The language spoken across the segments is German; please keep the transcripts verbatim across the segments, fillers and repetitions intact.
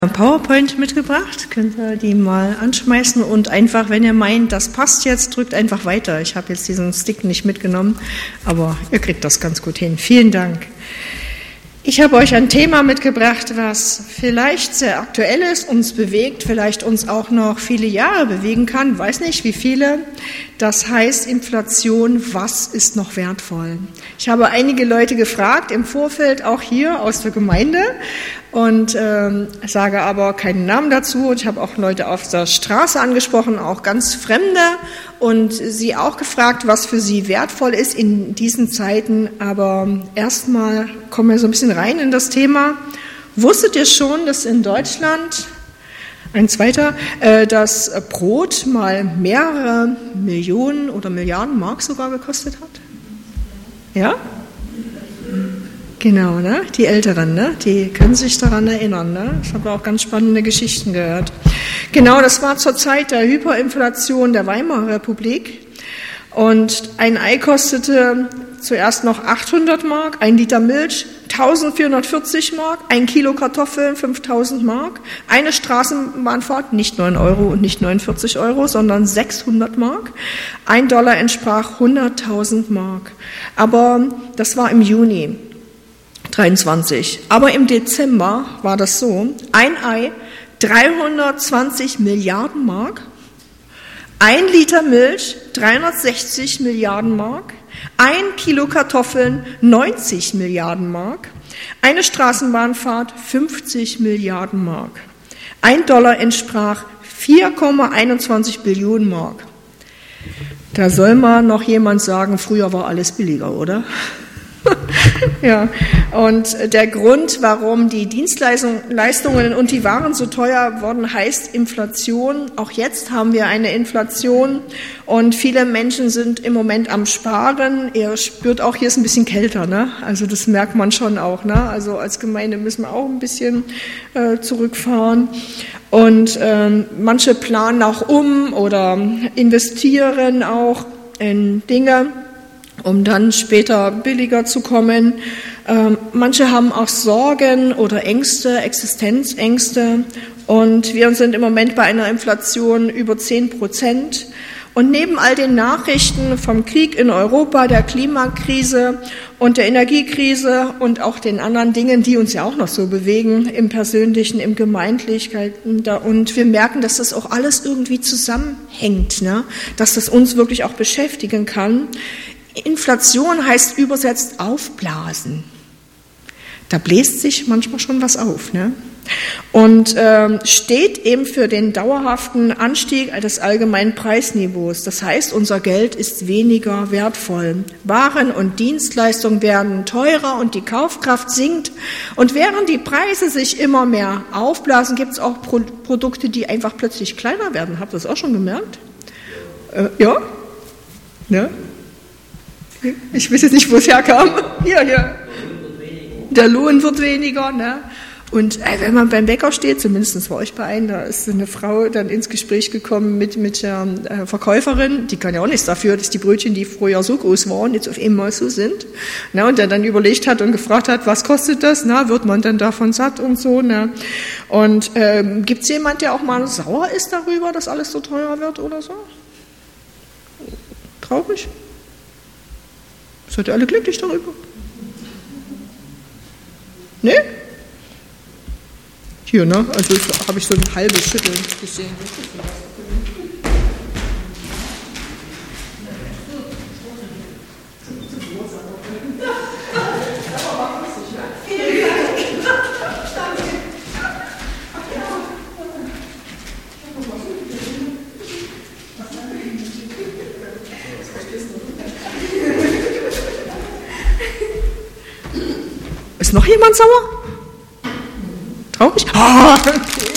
PowerPoint mitgebracht, könnt ihr die mal anschmeißen und einfach, wenn ihr meint, das passt jetzt, drückt einfach weiter. Ich habe jetzt diesen Stick nicht mitgenommen, aber ihr kriegt das ganz gut hin. Vielen Dank. Ich habe euch ein Thema mitgebracht, was vielleicht sehr aktuell ist, uns bewegt, vielleicht uns auch noch viele Jahre bewegen kann, weiß nicht wie viele. Das heißt Inflation, was ist noch wertvoll? Ich habe einige Leute gefragt im Vorfeld, auch hier aus der Gemeinde, und ähm, sage aber keinen Namen dazu. Und ich habe auch Leute auf der Straße angesprochen, auch ganz Fremde, und sie auch gefragt, was für sie wertvoll ist in diesen Zeiten. Aber erstmal kommen wir so ein bisschen rein in das Thema. Wusstet ihr schon, dass in Deutschland, ein zweiter, äh, das Brot mal mehrere Millionen oder Milliarden Mark sogar gekostet hat? Ja? Genau, ne? Die Älteren, ne? Die können sich daran erinnern, ne? Ich habe auch ganz spannende Geschichten gehört. Genau, das war zur Zeit der Hyperinflation der Weimarer Republik. Und ein Ei kostete zuerst noch achthundert Mark, ein Liter Milch eintausendvierhundertvierzig Mark, ein Kilo Kartoffeln fünftausend Mark, eine Straßenbahnfahrt, nicht neun Euro und nicht neunundvierzig Euro, sondern sechshundert Mark. Ein Dollar entsprach hunderttausend Mark. Aber das war im Juni dreiundzwanzig. Aber im Dezember war das so, ein Ei dreihundertzwanzig Milliarden Mark, ein Liter Milch dreihundertsechzig Milliarden Mark, ein Kilo Kartoffeln neunzig Milliarden Mark, eine Straßenbahnfahrt fünfzig Milliarden Mark. Ein Dollar entsprach vier Komma einundzwanzig Billionen Mark. Da soll mal noch jemand sagen, früher war alles billiger, oder? Ja, und der Grund, warum die Dienstleistungen und die Waren so teuer wurden, heißt Inflation. Auch jetzt haben wir eine Inflation und viele Menschen sind im Moment am Sparen. Ihr spürt auch, hier ist ein bisschen kälter, ne? Also das merkt man schon auch, ne? Also als Gemeinde müssen wir auch ein bisschen äh, zurückfahren. Und ähm, manche planen auch um oder investieren auch in Dinge, um dann später billiger zu kommen. Ähm, manche haben auch Sorgen oder Ängste, Existenzängste. Und wir sind im Moment bei einer Inflation über zehn Prozent. Und neben all den Nachrichten vom Krieg in Europa, der Klimakrise und der Energiekrise und auch den anderen Dingen, die uns ja auch noch so bewegen, im Persönlichen, im Gemeindlichen. Und wir merken, dass das auch alles irgendwie zusammenhängt, ne? Dass das uns wirklich auch beschäftigen kann. Inflation heißt übersetzt aufblasen. Da bläst sich manchmal schon was auf, ne? Und ähm, steht eben für den dauerhaften Anstieg des allgemeinen Preisniveaus. Das heißt, unser Geld ist weniger wertvoll. Waren und Dienstleistungen werden teurer und die Kaufkraft sinkt. Und während die Preise sich immer mehr aufblasen, gibt es auch Pro- Produkte, die einfach plötzlich kleiner werden. Habt ihr das auch schon gemerkt? Äh, ja? Ja? Ich weiß jetzt nicht, wo es herkam. Hier, hier. Der Lohn wird weniger, ne? Und äh, wenn man beim Bäcker steht, zumindest war ich bei einem, da ist eine Frau dann ins Gespräch gekommen mit, mit der äh, Verkäuferin, die kann ja auch nichts dafür, dass die Brötchen, die früher so groß waren, jetzt auf einmal so sind. Na, und der dann überlegt hat und gefragt hat, was kostet das? Na, wird man dann davon satt und so? Ne? Und ähm, gibt es jemand, der auch mal sauer ist darüber, dass alles so teuer wird oder so? Traurig? Seid ihr alle glücklich darüber? Nee? Hier, ne? Also habe ich so ein halbes Schütteln gesehen. Ist noch jemand sauer? Traurig? Ah, okay.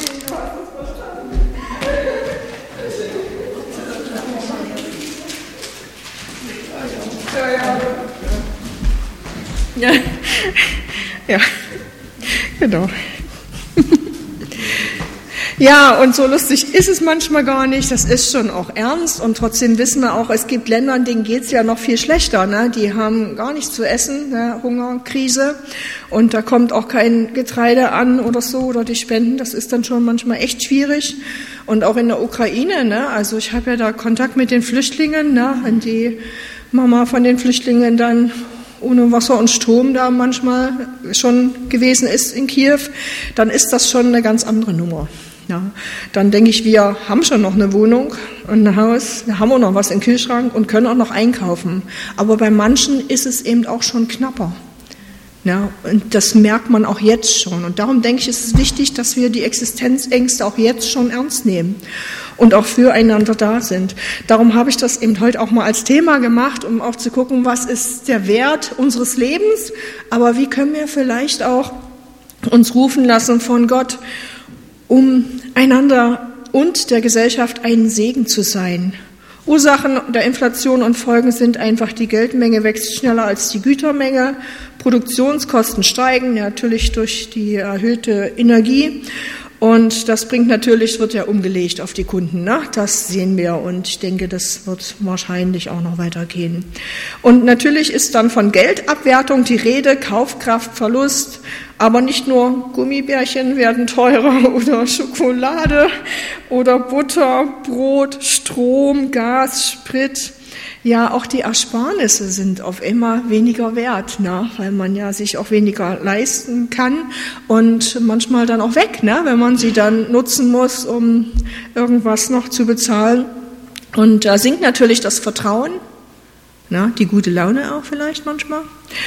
Ja, ja, genau. Ja, und so lustig ist es manchmal gar nicht. Das ist schon auch ernst. Und trotzdem wissen wir auch, es gibt Länder, denen geht's ja noch viel schlechter. Ne? Die haben gar nichts zu essen, ne? Hungerkrise. Und da kommt auch kein Getreide an oder so oder die Spenden. Das ist dann schon manchmal echt schwierig. Und auch in der Ukraine. Ne? Also ich habe ja da Kontakt mit den Flüchtlingen. Ne? Wenn die Mama von den Flüchtlingen dann ohne Wasser und Strom da manchmal schon gewesen ist in Kiew, dann ist das schon eine ganz andere Nummer. Ja, dann denke ich, wir haben schon noch eine Wohnung und ein Haus, wir haben auch noch was im Kühlschrank und können auch noch einkaufen. Aber bei manchen ist es eben auch schon knapper. Ja, und das merkt man auch jetzt schon. Und darum denke ich, ist es wichtig, dass wir die Existenzängste auch jetzt schon ernst nehmen und auch füreinander da sind. Darum habe ich das eben heute auch mal als Thema gemacht, um auch zu gucken, was ist der Wert unseres Lebens, aber wie können wir vielleicht auch uns rufen lassen von Gott, um einander und der Gesellschaft ein Segen zu sein. Ursachen der Inflation und Folgen sind einfach, die Geldmenge wächst schneller als die Gütermenge, Produktionskosten steigen, natürlich durch die erhöhte Energie. Und das bringt natürlich, wird ja umgelegt auf die Kunden, ne? Das sehen wir und ich denke, das wird wahrscheinlich auch noch weitergehen. Und natürlich ist dann von Geldabwertung die Rede, Kaufkraftverlust, aber nicht nur Gummibärchen werden teurer oder Schokolade oder Butter, Brot, Strom, Gas, Sprit. Ja, auch die Ersparnisse sind auf immer weniger wert, ne? Weil man ja sich auch weniger leisten kann und manchmal dann auch weg, ne? Wenn man sie dann nutzen muss, um irgendwas noch zu bezahlen. Und da sinkt natürlich das Vertrauen, ne? Die gute Laune auch vielleicht manchmal.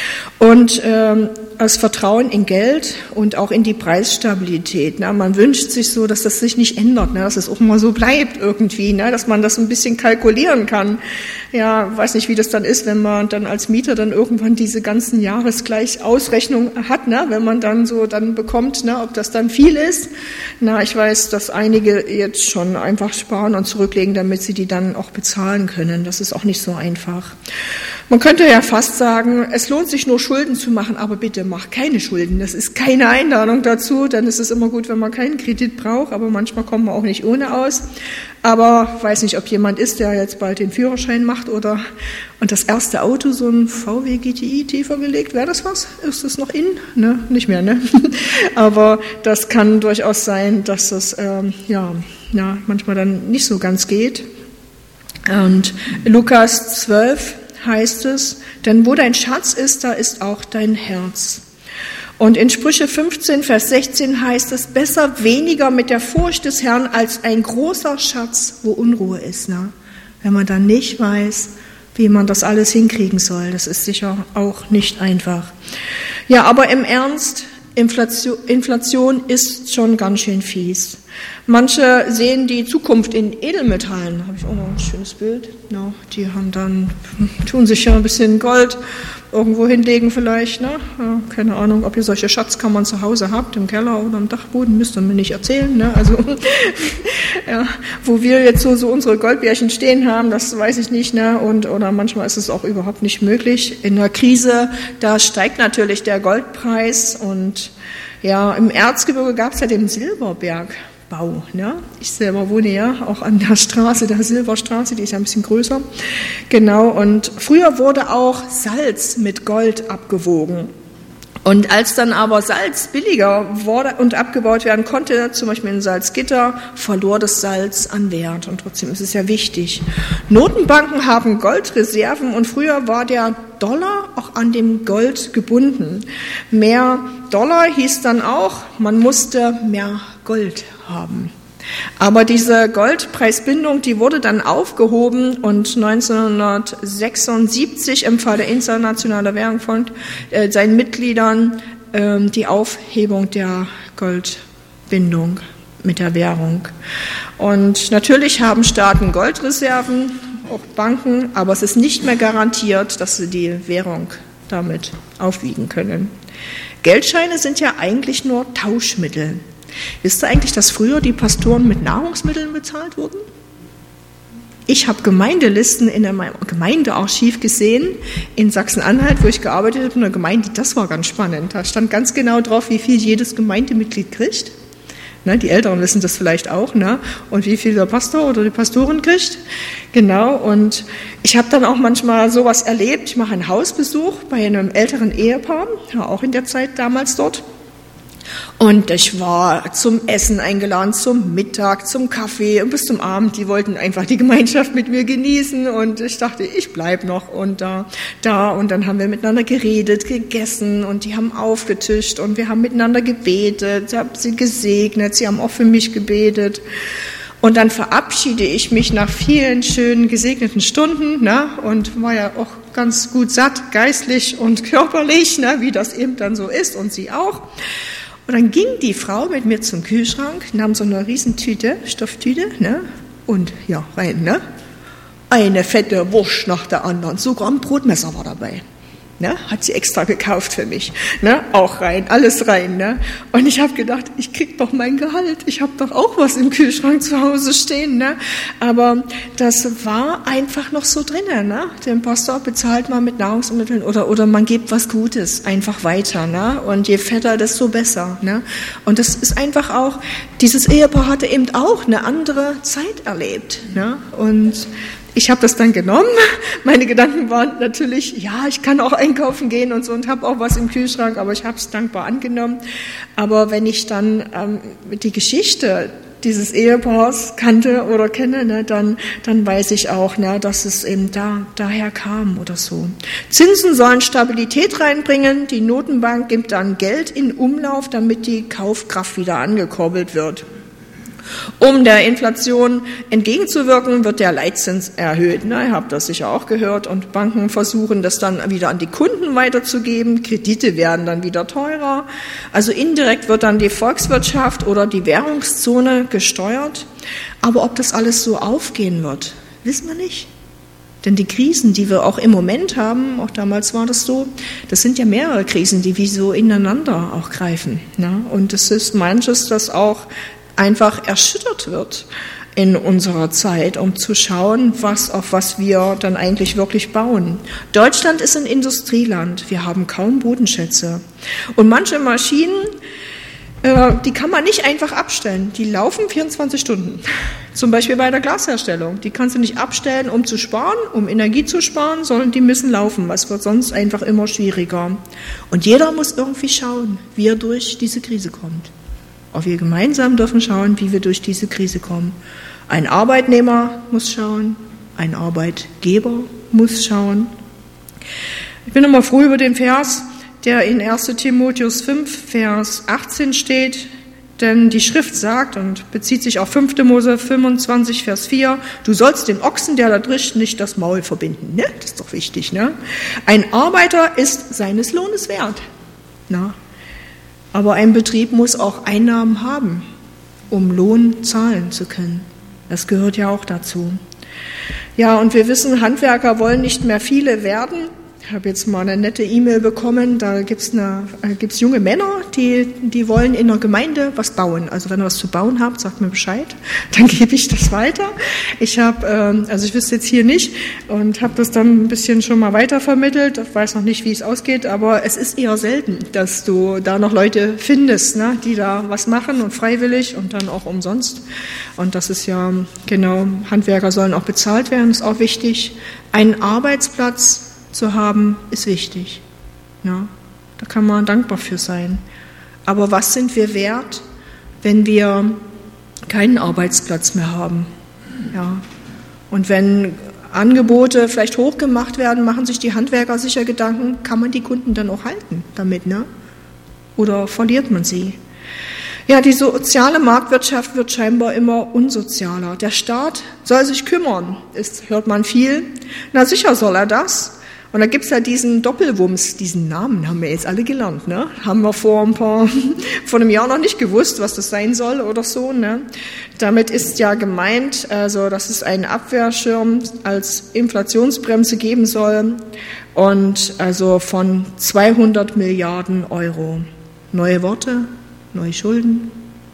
Und ähm, das Vertrauen in Geld und auch in die Preisstabilität. Ne? Man wünscht sich so, dass das sich nicht ändert, ne? Dass es auch mal so bleibt irgendwie, ne? Dass man das ein bisschen kalkulieren kann. Ja, weiß nicht, wie das dann ist, wenn man dann als Mieter dann irgendwann diese ganzen Jahresgleichausrechnungen hat, ne? Wenn man dann so dann bekommt, ne? Ob das dann viel ist. Na, ich weiß, dass einige jetzt schon einfach sparen und zurücklegen, damit sie die dann auch bezahlen können. Das ist auch nicht so einfach. Man könnte ja fast sagen, es lohnt sich nur Schulden zu machen, aber bitte mach keine Schulden. Das ist keine Einladung dazu. Dann ist es immer gut, wenn man keinen Kredit braucht, aber manchmal kommt man auch nicht ohne aus. Aber weiß nicht, ob jemand ist, der jetzt bald den Führerschein macht oder und das erste Auto, so ein V W G T I tiefer gelegt. Wäre das was? Ist das noch in? Ne, nicht mehr, ne? Aber das kann durchaus sein, dass das ähm, ja, ja manchmal dann nicht so ganz geht. Und Lukas zwölf heißt es, denn wo dein Schatz ist, da ist auch dein Herz. Und in Sprüche fünfzehn, Vers sechzehn heißt es, besser weniger mit der Furcht des Herrn als ein großer Schatz, wo Unruhe ist. Ne? Wenn man dann nicht weiß, wie man das alles hinkriegen soll, das ist sicher auch nicht einfach. Ja, aber im Ernst, Inflation, Inflation ist schon ganz schön fies. Manche sehen die Zukunft in Edelmetallen. Da habe ich auch noch ein schönes Bild. Ja, die haben dann, tun sich ja ein bisschen Gold irgendwo hinlegen vielleicht. Ne? Ja, keine Ahnung, ob ihr solche Schatzkammern zu Hause habt, im Keller oder im Dachboden, müsst ihr mir nicht erzählen. Ne? Also, ja, wo wir jetzt so, so unsere Goldbärchen stehen haben, das weiß ich nicht. Ne? Und, oder manchmal ist es auch überhaupt nicht möglich. In der Krise, da steigt natürlich der Goldpreis. Und ja, im Erzgebirge gab es ja den Silberberg. Bau. Ne? Ich selber wohne ja auch an der Straße, der Silberstraße, die ist ja ein bisschen größer. Genau, und früher wurde auch Salz mit Gold abgewogen. Und als dann aber Salz billiger wurde und abgebaut werden konnte, zum Beispiel in Salzgitter, verlor das Salz an Wert. Und trotzdem ist es ja wichtig. Notenbanken haben Goldreserven und früher war der Dollar auch an dem Gold gebunden. Mehr Dollar hieß dann auch, man musste mehr Gold haben. Aber diese Goldpreisbindung, die wurde dann aufgehoben und neunzehnhundertsechsundsiebzig empfahl der Internationale Währungsfonds äh, seinen Mitgliedern äh, die Aufhebung der Goldbindung mit der Währung. Und natürlich haben Staaten Goldreserven, auch Banken, aber es ist nicht mehr garantiert, dass sie die Währung damit aufwiegen können. Geldscheine sind ja eigentlich nur Tauschmittel. Wisst ihr eigentlich, dass früher die Pastoren mit Nahrungsmitteln bezahlt wurden? Ich habe Gemeindelisten in meinem Gemeindearchiv gesehen, in Sachsen-Anhalt, wo ich gearbeitet habe, in einer Gemeinde, das war ganz spannend. Da stand ganz genau drauf, wie viel jedes Gemeindemitglied kriegt. Ne? Die Älteren wissen das vielleicht auch. Ne? Und wie viel der Pastor oder die Pastorin kriegt. Genau. Und ich habe dann auch manchmal sowas erlebt. Ich mache einen Hausbesuch bei einem älteren Ehepaar, war auch in der Zeit damals dort. Und ich war zum Essen eingeladen, zum Mittag, zum Kaffee und bis zum Abend. Die wollten einfach die Gemeinschaft mit mir genießen und ich dachte, ich bleib noch und da, da. Und dann haben wir miteinander geredet, gegessen und die haben aufgetischt und wir haben miteinander gebetet. Ich habe sie gesegnet, sie haben auch für mich gebetet. Und dann verabschiede ich mich nach vielen schönen gesegneten Stunden, ne, und war ja auch ganz gut satt, geistlich und körperlich, ne, wie das eben dann so ist und sie auch. Und dann ging die Frau mit mir zum Kühlschrank, nahm so eine Riesentüte, Stofftüte, ne, und ja, rein, ne, eine fette Wurst nach der anderen, sogar ein Brotmesser war dabei. Ne, hat sie extra gekauft für mich, ne, auch rein, alles rein, ne, und ich habe gedacht, ich krieg doch mein Gehalt, ich habe doch auch was im Kühlschrank zu Hause stehen, ne, aber das war einfach noch so drinnen, ne, der Pastor bezahlt mal mit Nahrungsmitteln oder oder man gibt was Gutes einfach weiter, ne, und je fetter, desto besser, ne, und das ist einfach auch, dieses Ehepaar hatte eben auch eine andere Zeit erlebt, ne, und ich habe das dann genommen. Meine Gedanken waren natürlich, ja, ich kann auch einkaufen gehen und so und habe auch was im Kühlschrank, aber ich habe es dankbar angenommen. Aber wenn ich dann ähm, die Geschichte dieses Ehepaars kannte oder kenne, ne, dann, dann weiß ich auch, ne, dass es eben da, daher kam oder so. Zinsen sollen Stabilität reinbringen. Die Notenbank gibt dann Geld in Umlauf, damit die Kaufkraft wieder angekurbelt wird. Um der Inflation entgegenzuwirken, wird der Leitzins erhöht. Na, ihr habt das sicher auch gehört. Und Banken versuchen, das dann wieder an die Kunden weiterzugeben. Kredite werden dann wieder teurer. Also indirekt wird dann die Volkswirtschaft oder die Währungszone gesteuert. Aber ob das alles so aufgehen wird, wissen wir nicht. Denn die Krisen, die wir auch im Moment haben, auch damals war das so, das sind ja mehrere Krisen, die wie so ineinander auch greifen. Na? Und es ist manches, das auch einfach erschüttert wird in unserer Zeit, um zu schauen, was, auf was wir dann eigentlich wirklich bauen. Deutschland ist ein Industrieland. Wir haben kaum Bodenschätze. Und manche Maschinen, äh, die kann man nicht einfach abstellen. Die laufen vierundzwanzig Stunden. Zum Beispiel bei der Glasherstellung. Die kannst du nicht abstellen, um zu sparen, um Energie zu sparen, sondern die müssen laufen. Es wird sonst einfach immer schwieriger. Und jeder muss irgendwie schauen, wie er durch diese Krise kommt. Auch wir gemeinsam dürfen schauen, wie wir durch diese Krise kommen. Ein Arbeitnehmer muss schauen, ein Arbeitgeber muss schauen. Ich bin immer froh über den Vers, der in erster Timotheus fünf, Vers achtzehn steht, denn die Schrift sagt und bezieht sich auf fünfter Mose fünfundzwanzig, Vers vier, du sollst den Ochsen, der da drischt, nicht das Maul verbinden. Ne? Das ist doch wichtig. Ne? Ein Arbeiter ist seines Lohnes wert. Na? Aber ein Betrieb muss auch Einnahmen haben, um Lohn zahlen zu können. Das gehört ja auch dazu. Ja, und wir wissen, Handwerker wollen nicht mehr viele werden. Ich habe jetzt mal eine nette E-Mail bekommen, da gibt es äh, gibt's junge Männer, die, die wollen in der Gemeinde was bauen. Also wenn ihr was zu bauen habt, sagt mir Bescheid, dann gebe ich das weiter. Ich habe, äh, also ich wüsste jetzt hier nicht und habe das dann ein bisschen schon mal weitervermittelt. Ich weiß noch nicht, wie es ausgeht, aber es ist eher selten, dass du da noch Leute findest, ne, die da was machen und freiwillig und dann auch umsonst. Und das ist ja, genau, Handwerker sollen auch bezahlt werden, ist auch wichtig. Ein Arbeitsplatz zu haben, ist wichtig. Ja, da kann man dankbar für sein. Aber was sind wir wert, wenn wir keinen Arbeitsplatz mehr haben? Ja, und wenn Angebote vielleicht hochgemacht werden, machen sich die Handwerker sicher Gedanken, kann man die Kunden dann auch halten damit, ne? Oder verliert man sie? Ja, die soziale Marktwirtschaft wird scheinbar immer unsozialer. Der Staat soll sich kümmern, ist, hört man viel. Na sicher soll er das. Und da gibt's ja diesen Doppelwumms, diesen Namen haben wir jetzt alle gelernt, ne? Haben wir vor ein paar, vor einem Jahr noch nicht gewusst, was das sein soll oder so, ne? Damit ist ja gemeint, also, dass es einen Abwehrschirm als Inflationsbremse geben soll und also von zweihundert Milliarden Euro. Neue Worte, neue Schulden.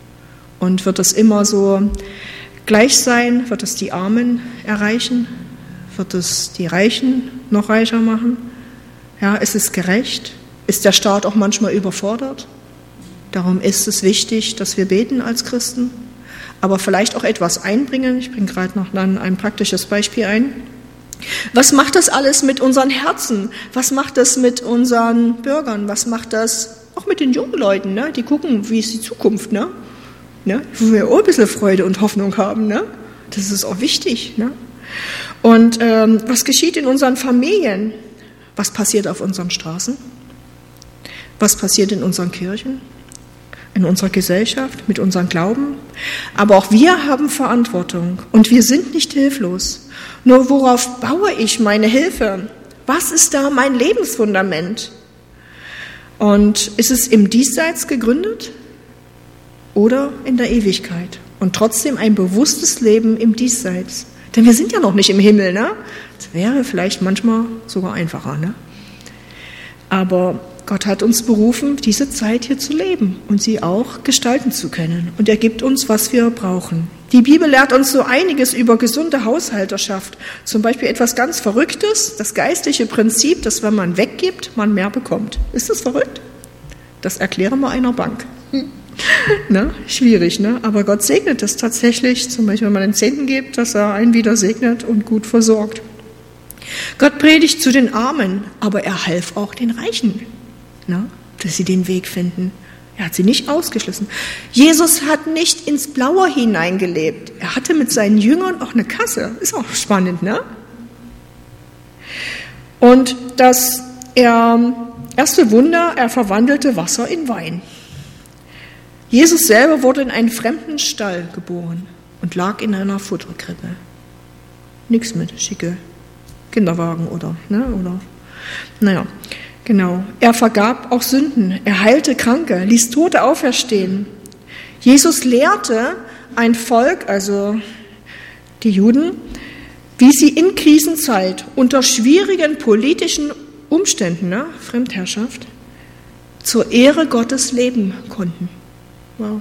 Und wird das immer so gleich sein? Wird es die Armen erreichen? Wird es die Reichen noch reicher machen? Ja, ist es gerecht? Ist der Staat auch manchmal überfordert? Darum ist es wichtig, dass wir beten als Christen, aber vielleicht auch etwas einbringen. Ich bringe gerade noch dann ein praktisches Beispiel ein. Was macht das alles mit unseren Herzen? Was macht das mit unseren Bürgern? Was macht das auch mit den jungen Leuten, ne? Die gucken, wie ist die Zukunft, ne? Ne? Wo wir auch ein bisschen Freude und Hoffnung haben, ne? Das ist auch wichtig, ne? Und ähm, was geschieht in unseren Familien? Was passiert auf unseren Straßen? Was passiert in unseren Kirchen? In unserer Gesellschaft, mit unserem Glauben? Aber auch wir haben Verantwortung und wir sind nicht hilflos. Nur worauf baue ich meine Hilfe? Was ist da mein Lebensfundament? Und ist es im Diesseits gegründet oder in der Ewigkeit? Und trotzdem ein bewusstes Leben im Diesseits. Denn wir sind ja noch nicht im Himmel, ne? Das wäre vielleicht manchmal sogar einfacher, ne? Aber Gott hat uns berufen, diese Zeit hier zu leben und sie auch gestalten zu können. Und er gibt uns, was wir brauchen. Die Bibel lehrt uns so einiges über gesunde Haushalterschaft. Zum Beispiel etwas ganz Verrücktes, das geistliche Prinzip, dass wenn man weggibt, man mehr bekommt. Ist das verrückt? Das erklären wir einer Bank. Hm. Ne? Schwierig, ne? Aber Gott segnet das tatsächlich, zum Beispiel wenn man den Zehnten gibt, dass er einen wieder segnet und gut versorgt. Gott predigt zu den Armen, aber er half auch den Reichen, ne? Dass sie den Weg finden. Er hat sie nicht ausgeschlossen. Jesus hat nicht ins Blaue hineingelebt. Er hatte mit seinen Jüngern auch eine Kasse. Ist auch spannend, ne? Und das er, erste Wunder, er verwandelte Wasser in Wein. Jesus selber wurde in einen fremden Stall geboren und lag in einer Futterkrippe. Nichts mit schicke Kinderwagen oder, ne, oder, naja, genau. Er vergab auch Sünden, er heilte Kranke, ließ Tote auferstehen. Jesus lehrte ein Volk, also die Juden, wie sie in Krisenzeit unter schwierigen politischen Umständen, ne, Fremdherrschaft, zur Ehre Gottes leben konnten. Wow.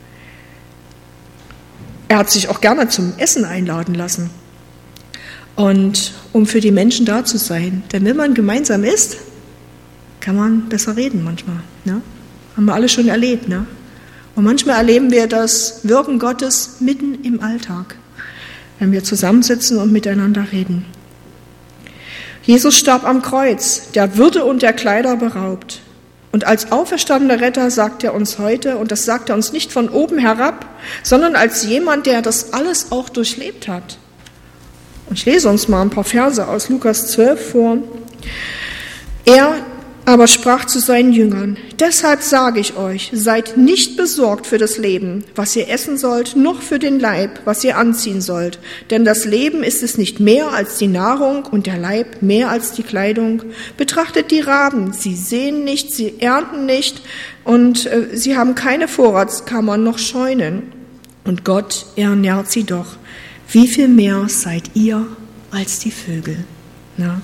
Er hat sich auch gerne zum Essen einladen lassen. Und um für die Menschen da zu sein. Denn wenn man gemeinsam isst, kann man besser reden manchmal. Ne? Haben wir alle schon erlebt. Ne? Und manchmal erleben wir das Wirken Gottes mitten im Alltag, wenn wir zusammensitzen und miteinander reden. Jesus starb am Kreuz, der Würde und der Kleider beraubt. Und als auferstandener Retter sagt er uns heute, und das sagt er uns nicht von oben herab, sondern als jemand, der das alles auch durchlebt hat. Und ich lese uns mal ein paar Verse aus Lukas zwölf vor. Er aber sprach zu seinen Jüngern: Deshalb sage ich euch, seid nicht besorgt für das Leben, was ihr essen sollt, noch für den Leib, was ihr anziehen sollt. Denn das Leben ist es nicht mehr als die Nahrung und der Leib mehr als die Kleidung. Betrachtet die Raben, sie säen nicht, sie ernten nicht und äh, sie haben keine Vorratskammern noch Scheunen. Und Gott ernährt sie doch. Wie viel mehr seid ihr als die Vögel? Na?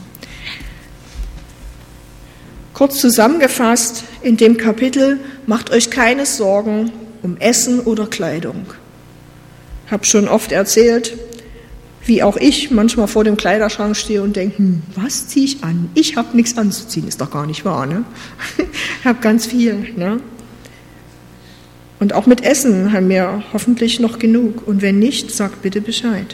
Kurz zusammengefasst in dem Kapitel: Macht euch keine Sorgen um Essen oder Kleidung. Ich habe schon oft erzählt, wie auch ich manchmal vor dem Kleiderschrank stehe und denke, hm, was ziehe ich an? Ich habe nichts anzuziehen, ist doch gar nicht wahr, ne? Ich habe ganz viel, ne? Und auch mit Essen haben wir hoffentlich noch genug. Und wenn nicht, sagt bitte Bescheid.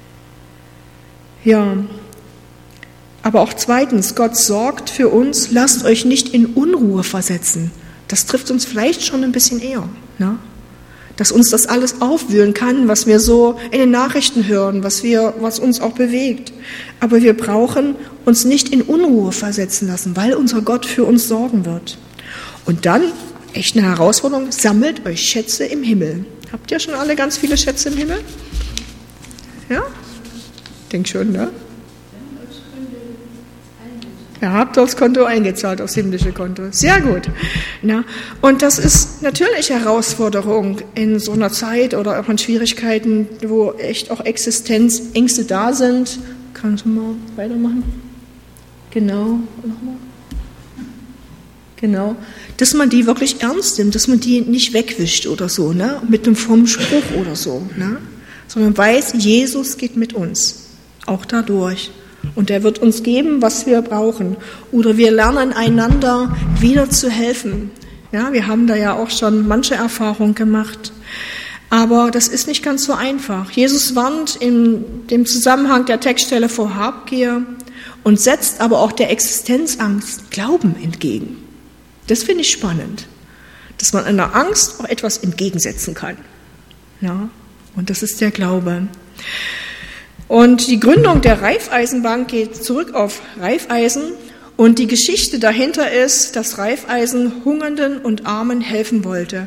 Ja. Aber auch zweitens, Gott sorgt für uns, lasst euch nicht in Unruhe versetzen. Das trifft uns vielleicht schon ein bisschen eher, ne? Dass uns das alles aufwühlen kann, was wir so in den Nachrichten hören, was, wir, was uns auch bewegt. Aber wir brauchen uns nicht in Unruhe versetzen lassen, weil unser Gott für uns sorgen wird. Und dann, echt eine Herausforderung, sammelt euch Schätze im Himmel. Habt ihr schon alle ganz viele Schätze im Himmel? Ja? Denk schon, ne? Ihr habt aufs Konto eingezahlt, aufs himmlische Konto. Sehr gut. Na, und das ist natürlich Herausforderung in so einer Zeit oder auch in Schwierigkeiten, wo echt auch Existenzängste da sind. Kannst du mal weitermachen? Genau. Nochmal. Genau. Dass man die wirklich ernst nimmt, dass man die nicht wegwischt oder so, ne? Mit einem frommen Spruch oder so, ne? Sondern weiß, Jesus geht mit uns. Auch dadurch. Und er wird uns geben, was wir brauchen. Oder wir lernen einander wieder zu helfen. Ja, wir haben da ja auch schon manche Erfahrung gemacht. Aber das ist nicht ganz so einfach. Jesus warnt in dem Zusammenhang der Textstelle vor Habgier und setzt aber auch der Existenzangst Glauben entgegen. Das finde ich spannend, dass man einer Angst auch etwas entgegensetzen kann. Ja, und das ist der Glaube. Und die Gründung der Raiffeisenbank geht zurück auf Raiffeisen. Und die Geschichte dahinter ist, dass Raiffeisen Hungernden und Armen helfen wollte.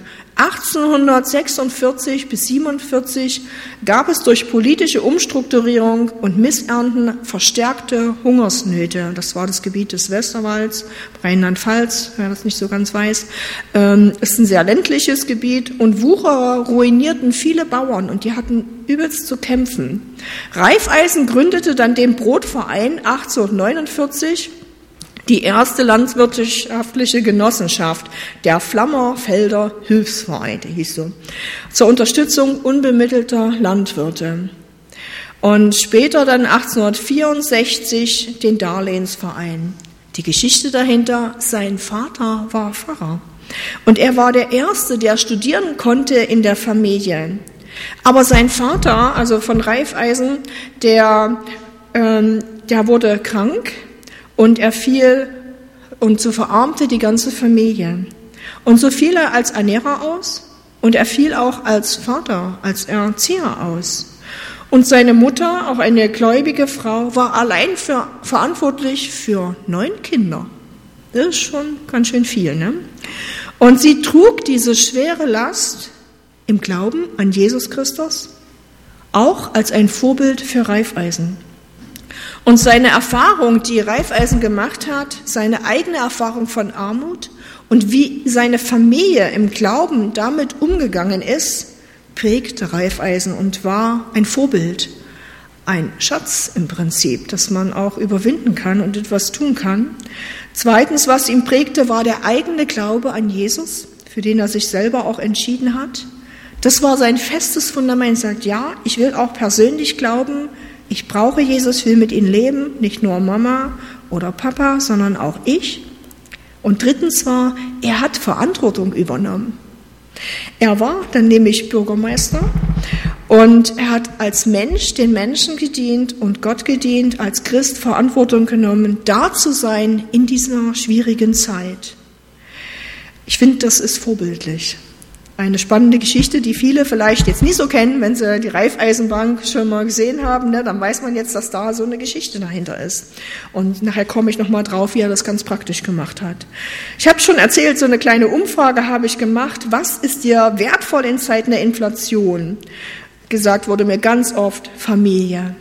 achtzehnhundertsechsundvierzig bis siebenundvierzig gab es durch politische Umstrukturierung und Missernten verstärkte Hungersnöte. Das war das Gebiet des Westerwalds, Rheinland-Pfalz, wer das nicht so ganz weiß. Ähm, ist ein sehr ländliches Gebiet und Wucherer ruinierten viele Bauern und die hatten übelst zu kämpfen. Raiffeisen gründete dann den Brotverein achtzehnhundertneunundvierzig, die erste landwirtschaftliche Genossenschaft, der Flammerfelder Hilfsverein, der hieß so, zur Unterstützung unbemittelter Landwirte. Und später dann achtzehnhundertvierundsechzig den Darlehensverein. Die Geschichte dahinter, sein Vater war Pfarrer. Und er war der Erste, der studieren konnte in der Familie. Aber sein Vater, also von Raiffeisen, der, ähm, der wurde krank. Und er fiel und so verarmte die ganze Familie. Und so fiel er als Ernährer aus und er fiel auch als Vater, als Erzieher aus. Und seine Mutter, auch eine gläubige Frau, war allein für, verantwortlich für neun Kinder. Das ist schon ganz schön viel, ne? Und sie trug diese schwere Last im Glauben an Jesus Christus, auch als ein Vorbild für Raiffeisen. Und seine Erfahrung, die Raiffeisen gemacht hat, seine eigene Erfahrung von Armut und wie seine Familie im Glauben damit umgegangen ist, prägte Raiffeisen und war ein Vorbild, ein Schatz im Prinzip, dass man auch überwinden kann und etwas tun kann. Zweitens, was ihn prägte, war der eigene Glaube an Jesus, für den er sich selber auch entschieden hat. Das war sein festes Fundament. Er sagt, ja, ich will auch persönlich glauben, ich brauche Jesus, will mit ihm leben, nicht nur Mama oder Papa, sondern auch ich. Und drittens war, er hat Verantwortung übernommen. Er war dann nämlich Bürgermeister und er hat als Mensch den Menschen gedient und Gott gedient, als Christ Verantwortung genommen, da zu sein in dieser schwierigen Zeit. Ich finde, das ist vorbildlich. Eine spannende Geschichte, die viele vielleicht jetzt nicht so kennen, wenn sie die Raiffeisenbank schon mal gesehen haben, ne, dann weiß man jetzt, dass da so eine Geschichte dahinter ist. Und nachher komme ich nochmal drauf, wie er das ganz praktisch gemacht hat. Ich habe schon erzählt, so eine kleine Umfrage habe ich gemacht. Was ist dir wertvoll in Zeiten der Inflation? Gesagt wurde mir ganz oft Familie.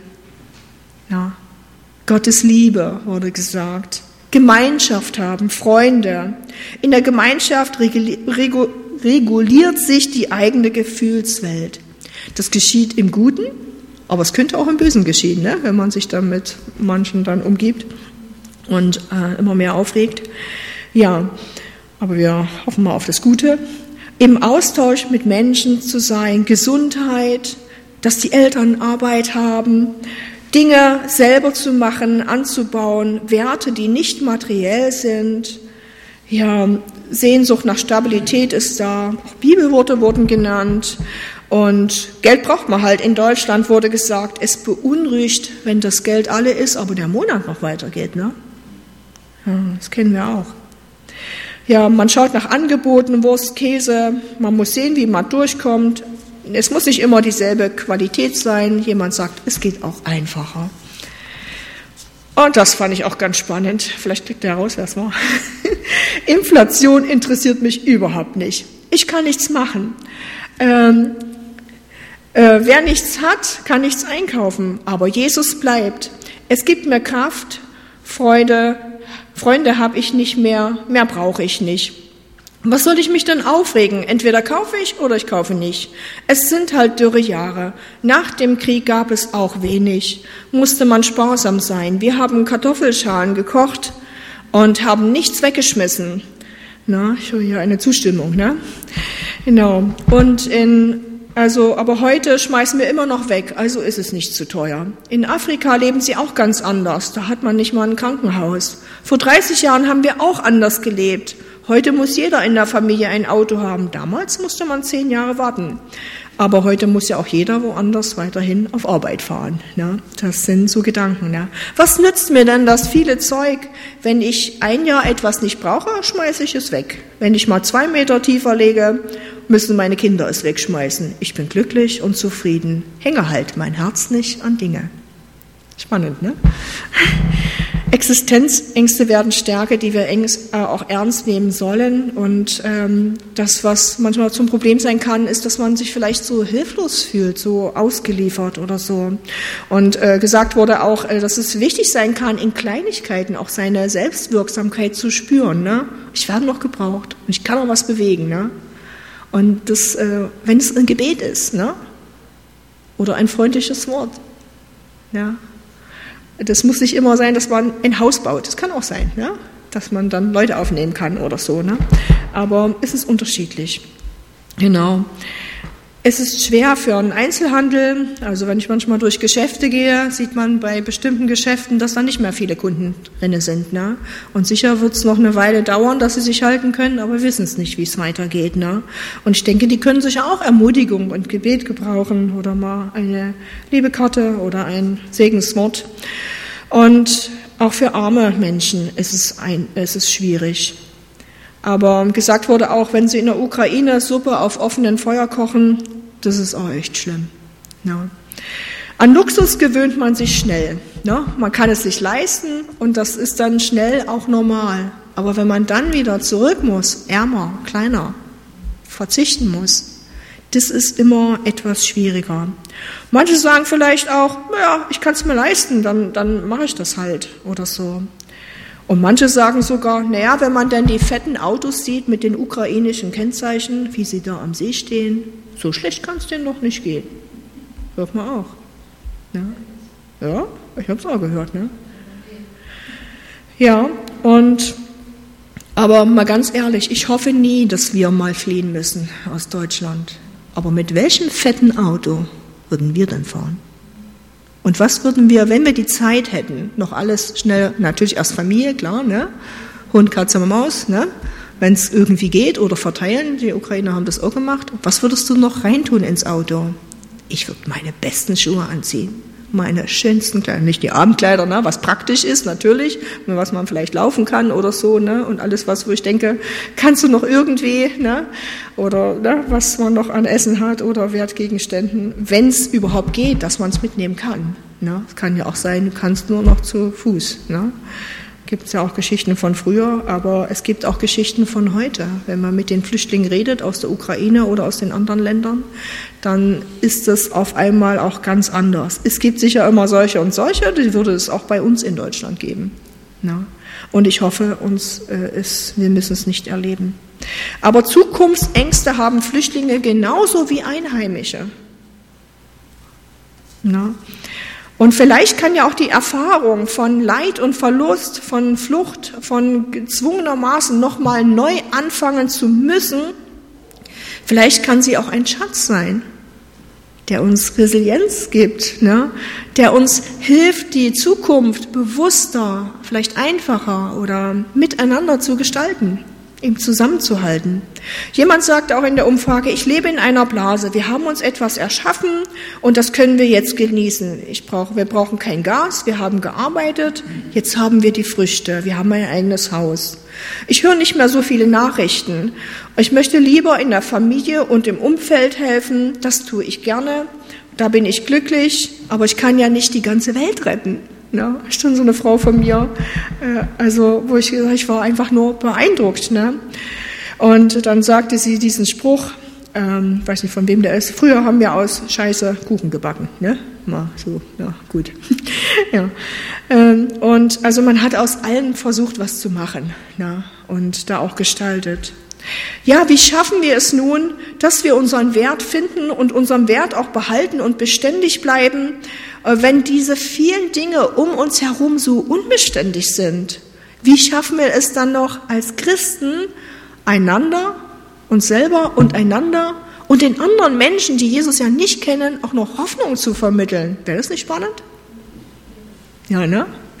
Ja, Gottes Liebe wurde gesagt. Gemeinschaft haben, Freunde. In der Gemeinschaft reguliert reguliert sich die eigene Gefühlswelt. Das geschieht im Guten, aber es könnte auch im Bösen geschehen, ne? Wenn man sich dann mit manchen dann umgibt und äh, immer mehr aufregt. Ja, aber wir hoffen mal auf das Gute. Im Austausch mit Menschen zu sein, Gesundheit, dass die Eltern Arbeit haben, Dinge selber zu machen, anzubauen, Werte, die nicht materiell sind. Ja, Sehnsucht nach Stabilität ist da, auch Bibelworte wurden genannt und Geld braucht man halt. In Deutschland wurde gesagt, es beunruhigt, wenn das Geld alle ist, aber der Monat noch weitergeht, ne? Ja, das kennen wir auch. Ja, man schaut nach Angeboten, Wurst, Käse, man muss sehen, wie man durchkommt. Es muss nicht immer dieselbe Qualität sein. Jemand sagt, es geht auch einfacher. Und das fand ich auch ganz spannend. Vielleicht kriegt der raus, wer es war. Inflation interessiert mich überhaupt nicht. Ich kann nichts machen. Ähm, äh, wer nichts hat, kann nichts einkaufen. Aber Jesus bleibt. Es gibt mir Kraft, Freude. Freunde habe ich nicht mehr, mehr brauche ich nicht. Was soll ich mich denn aufregen? Entweder kaufe ich oder ich kaufe nicht. Es sind halt dürre Jahre. Nach dem Krieg gab es auch wenig. Musste man sparsam sein. Wir haben Kartoffelschalen gekocht und haben nichts weggeschmissen. Na, ich höre hier eine Zustimmung, ne? Genau. Und in, also, aber heute schmeißen wir immer noch weg. Also ist es nicht zu teuer. In Afrika leben sie auch ganz anders. Da hat man nicht mal ein Krankenhaus. Vor dreißig Jahren haben wir auch anders gelebt. Heute muss jeder in der Familie ein Auto haben. Damals musste man zehn Jahre warten. Aber heute muss ja auch jeder woanders weiterhin auf Arbeit fahren. Ne? Das sind so Gedanken. Ne? Was nützt mir denn das viele Zeug, wenn ich ein Jahr etwas nicht brauche, schmeiße ich es weg. Wenn ich mal zwei Meter tiefer lege, müssen meine Kinder es wegschmeißen. Ich bin glücklich und zufrieden. Hänge halt mein Herz nicht an Dinge. Spannend, ne? Existenzängste werden stärker, die wir Ängst, äh, auch ernst nehmen sollen. Und ähm, das, was manchmal zum Problem sein kann, ist, dass man sich vielleicht so hilflos fühlt, so ausgeliefert oder so. Und äh, gesagt wurde auch, äh, dass es wichtig sein kann, in Kleinigkeiten auch seine Selbstwirksamkeit zu spüren. Ne? Ich werde noch gebraucht und ich kann auch was bewegen. Ne? Und das, äh, wenn es ein Gebet ist, ne? Oder ein freundliches Wort. Ja. Das muss nicht immer sein, dass man ein Haus baut. Das kann auch sein, ja? Dass man dann Leute aufnehmen kann oder so. Ne? Aber es ist unterschiedlich. Genau. Es ist schwer für einen Einzelhandel. Also wenn ich manchmal durch Geschäfte gehe, sieht man bei bestimmten Geschäften, dass da nicht mehr viele Kunden drin sind. Ne? Und sicher wird es noch eine Weile dauern, dass sie sich halten können, aber wir wissen es nicht, wie es weitergeht. Ne? Und ich denke, die können sich auch Ermutigung und Gebet gebrauchen oder mal eine liebe Karte oder ein Segenswort. Und auch für arme Menschen ist es, ein, ist es schwierig. Aber gesagt wurde auch, wenn sie in der Ukraine Suppe auf offenem Feuer kochen, das ist auch echt schlimm. Ja. An Luxus gewöhnt man sich schnell. Ne? Man kann es sich leisten und das ist dann schnell auch normal. Aber wenn man dann wieder zurück muss, ärmer, kleiner, verzichten muss, das ist immer etwas schwieriger. Manche sagen vielleicht auch, naja, ich kann es mir leisten, dann, dann mache ich das halt oder so. Und manche sagen sogar, naja, wenn man dann die fetten Autos sieht mit den ukrainischen Kennzeichen, wie sie da am See stehen, so schlecht kann es denen noch nicht gehen. Hört man auch. Ja, ja, ich habe es auch gehört. Ne? Ja, und aber mal ganz ehrlich, ich hoffe nie, dass wir mal fliehen müssen aus Deutschland. Aber mit welchem fetten Auto würden wir denn fahren? Und was würden wir, wenn wir die Zeit hätten, noch alles schnell, natürlich erst Familie, klar, ne? Hund, Katze, Maus, ne? Wenn es irgendwie geht oder verteilen, die Ukrainer haben das auch gemacht. Was würdest du noch reintun ins Auto? Ich würde meine besten Schuhe anziehen, meine schönsten Kleider, nicht die Abendkleider, ne? Was praktisch ist, natürlich, was man vielleicht laufen kann oder so, ne? Und alles, was, wo ich denke, kannst du noch irgendwie, ne? Oder ne? Was man noch an Essen hat oder Wertgegenständen, wenn es überhaupt geht, dass man es mitnehmen kann. Ne? Es kann ja auch sein, du kannst nur noch zu Fuß. Ne? Gibt es ja auch Geschichten von früher, aber es gibt auch Geschichten von heute. Wenn man mit den Flüchtlingen redet aus der Ukraine oder aus den anderen Ländern, dann ist das auf einmal auch ganz anders. Es gibt sicher immer solche und solche, die würde es auch bei uns in Deutschland geben. Ne? Und ich hoffe, uns äh, ist, wir müssen es nicht erleben. Aber Zukunftsängste haben Flüchtlinge genauso wie Einheimische. Na? Und vielleicht kann ja auch die Erfahrung von Leid und Verlust, von Flucht, von gezwungenermaßen nochmal neu anfangen zu müssen, vielleicht kann sie auch ein Schatz sein, der uns Resilienz gibt, ne? Der uns hilft, die Zukunft bewusster, vielleicht einfacher oder miteinander zu gestalten, eben zusammenzuhalten. Jemand sagt auch in der Umfrage, ich lebe in einer Blase, wir haben uns etwas erschaffen und das können wir jetzt genießen. Ich brauche, wir brauchen kein Gas, wir haben gearbeitet, jetzt haben wir die Früchte, wir haben ein eigenes Haus. Ich höre nicht mehr so viele Nachrichten. Ich möchte lieber in der Familie und im Umfeld helfen, das tue ich gerne, da bin ich glücklich, aber ich kann ja nicht die ganze Welt retten. Ne? Schon so eine Frau von mir, äh, also wo ich ich war einfach nur beeindruckt. Ne? Und dann sagte sie diesen Spruch, ähm, weiß nicht von wem der ist. Früher haben wir aus Scheiße Kuchen gebacken, ne? Mal so, ja gut. ja. Ähm, und also man hat aus allem versucht, was zu machen, ne? Und da auch gestaltet. Ja, wie schaffen wir es nun, dass wir unseren Wert finden und unseren Wert auch behalten und beständig bleiben, wenn diese vielen Dinge um uns herum so unbeständig sind? Wie schaffen wir es dann noch als Christen, einander, uns selber und einander und den anderen Menschen, die Jesus ja nicht kennen, auch noch Hoffnung zu vermitteln? Wäre das nicht spannend? Ja, ne?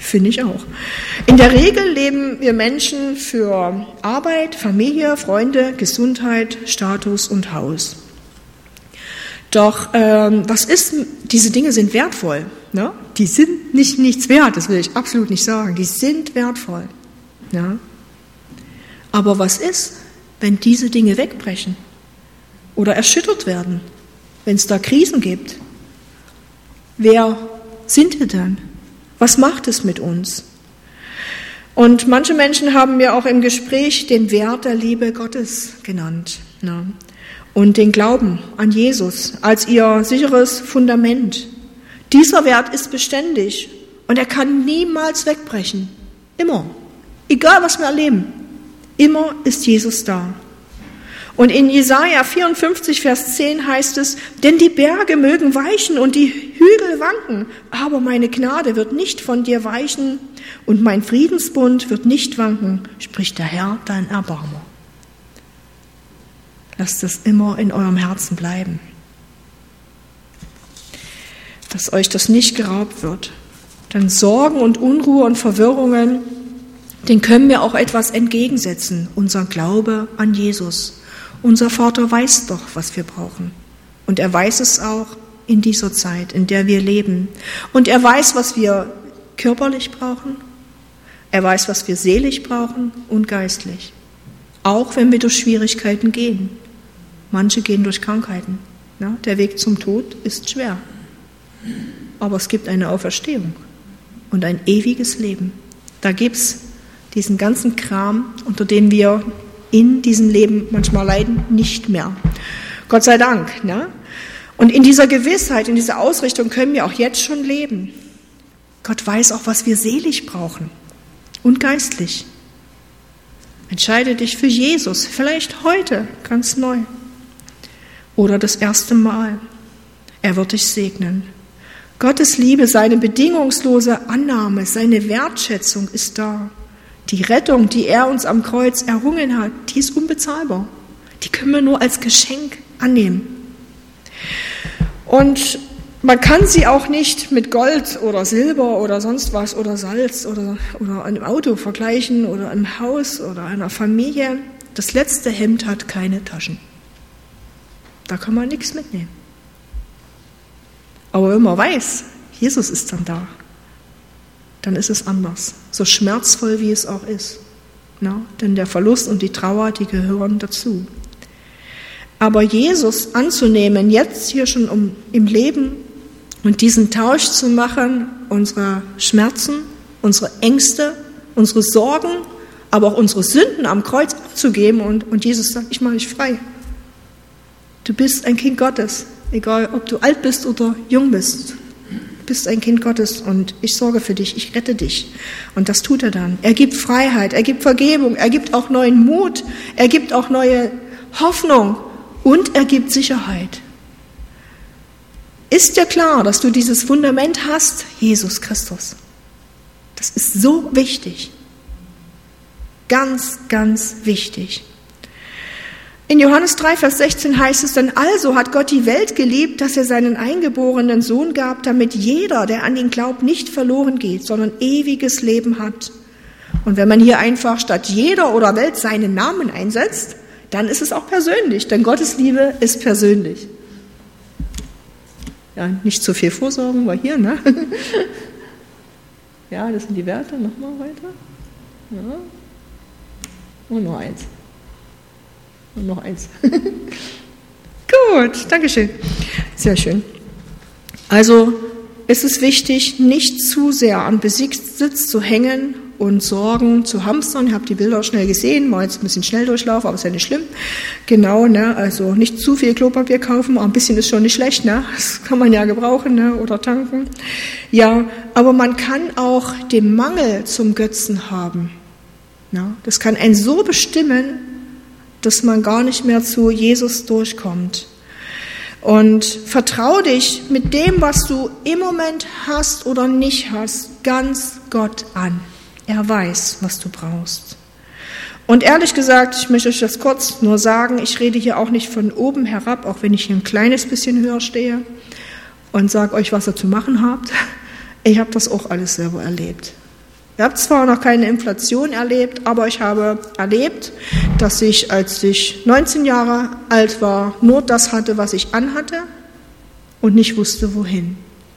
Finde ich auch. In der Regel leben wir Menschen für Arbeit, Familie, Freunde, Gesundheit, Status und Haus. Doch ähm, was ist, diese Dinge sind wertvoll. Ne? Die sind nicht nichts wert, das will ich absolut nicht sagen. Die sind wertvoll. Ja? Aber was ist, wenn diese Dinge wegbrechen oder erschüttert werden, wenn es da Krisen gibt? Wer sind wir dann? Was macht es mit uns? Und manche Menschen haben mir auch im Gespräch den Wert der Liebe Gottes genannt, ne? Und den Glauben an Jesus als ihr sicheres Fundament. Dieser Wert ist beständig und er kann niemals wegbrechen. Immer. Egal, was wir erleben. Immer ist Jesus da. Und in Jesaja vierundfünfzig, Vers zehn heißt es, denn die Berge mögen weichen und die Hügel wanken, aber meine Gnade wird nicht von dir weichen und mein Friedensbund wird nicht wanken, spricht der Herr, dein Erbarmer. Lasst es immer in eurem Herzen bleiben, dass euch das nicht geraubt wird. Denn Sorgen und Unruhe und Verwirrungen, den können wir auch etwas entgegensetzen, unser Glaube an Jesus. Unser Vater weiß doch, was wir brauchen. Und er weiß es auch in dieser Zeit, in der wir leben. Und er weiß, was wir körperlich brauchen. Er weiß, was wir seelisch brauchen und geistlich. Auch wenn wir durch Schwierigkeiten gehen. Manche gehen durch Krankheiten. Ja, der Weg zum Tod ist schwer. Aber es gibt eine Auferstehung und ein ewiges Leben. Da gibt es diesen ganzen Kram, unter dem wir in diesem Leben manchmal leiden, nicht mehr. Gott sei Dank. Ne? Und in dieser Gewissheit, in dieser Ausrichtung können wir auch jetzt schon leben. Gott weiß auch, was wir seelisch brauchen und geistlich. Entscheide dich für Jesus, vielleicht heute ganz neu oder das erste Mal. Er wird dich segnen. Gottes Liebe, seine bedingungslose Annahme, seine Wertschätzung ist da. Die Rettung, die er uns am Kreuz errungen hat, die ist unbezahlbar. Die können wir nur als Geschenk annehmen. Und man kann sie auch nicht mit Gold oder Silber oder sonst was oder Salz oder, oder einem Auto vergleichen oder einem Haus oder einer Familie. Das letzte Hemd hat keine Taschen. Da kann man nichts mitnehmen. Aber wenn man weiß, Jesus ist dann da, dann ist es anders. So schmerzvoll, wie es auch ist. Na, denn der Verlust und die Trauer, die gehören dazu. Aber Jesus anzunehmen, jetzt hier schon um, im Leben und diesen Tausch zu machen, unsere Schmerzen, unsere Ängste, unsere Sorgen, aber auch unsere Sünden am Kreuz abzugeben und, und Jesus sagt, ich mache dich frei. Du bist ein Kind Gottes, egal ob du alt bist oder jung bist. Du bist ein Kind Gottes und ich sorge für dich, ich rette dich. Und das tut er dann. Er gibt Freiheit, er gibt Vergebung, er gibt auch neuen Mut, er gibt auch neue Hoffnung und er gibt Sicherheit. Ist dir klar, dass du dieses Fundament hast? Jesus Christus. Das ist so wichtig. Ganz, ganz wichtig. In Johannes drei, Vers sechzehn heißt es, denn also hat Gott die Welt geliebt, dass er seinen eingeborenen Sohn gab, damit jeder, der an ihn glaubt, nicht verloren geht, sondern ewiges Leben hat. Und wenn man hier einfach statt jeder oder Welt seinen Namen einsetzt, dann ist es auch persönlich, denn Gottes Liebe ist persönlich. Ja, nicht zu viel Vorsorgen war hier, ne? Ja, das sind die Werte, nochmal weiter. Ja. Und noch eins. Und noch eins. Gut, Dankeschön. Sehr schön. Also es ist wichtig, nicht zu sehr am Besitz zu hängen und Sorgen zu hamstern. Ich habe die Bilder schnell gesehen, war jetzt ein bisschen Schnelldurchlauf, aber ist ja nicht schlimm. Genau, ne? Also nicht zu viel Klopapier kaufen, aber ein bisschen ist schon nicht schlecht, ne? Das kann man ja gebrauchen, ne? Oder tanken. Ja, aber man kann auch den Mangel zum Götzen haben. Ja? Das kann einen so bestimmen, dass man gar nicht mehr zu Jesus durchkommt. Und vertrau dich mit dem, was du im Moment hast oder nicht hast, ganz Gott an. Er weiß, was du brauchst. Und ehrlich gesagt, ich möchte euch das kurz nur sagen, ich rede hier auch nicht von oben herab, auch wenn ich hier ein kleines bisschen höher stehe und sage euch, was ihr zu machen habt. Ich habe das auch alles selber erlebt. Ich habe zwar noch keine Inflation erlebt, aber ich habe erlebt, dass ich, als ich neunzehn Jahre alt war, nur das hatte, was ich anhatte und nicht wusste, wohin.